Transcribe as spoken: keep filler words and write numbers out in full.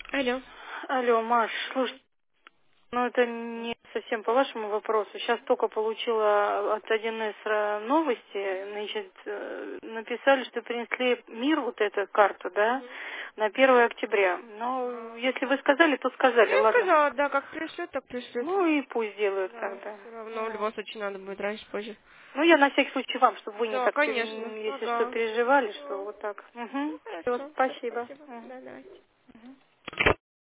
Алло. Алло, Маш, слушай, ну это не совсем по вашему вопросу. Сейчас только получила от один эс ра новости. Значит, э, написали, что принесли мир, вот эта карта, да, на первое октября. Но если вы сказали, то Ну, сказали, я ладно. сказала, да, как пришлют, так пришлют. Ну и пусть делают Да, тогда. все равно в Ну, любом случае надо будет раньше, позже. ну, я на всякий случай вам, чтобы вы не Да, так, пер- конечно. если что, Ага. переживали, что Ну, вот так. ну Угу. Все, хорошо. Все, спасибо. спасибо. Мгм. Да, давайте. Мгм.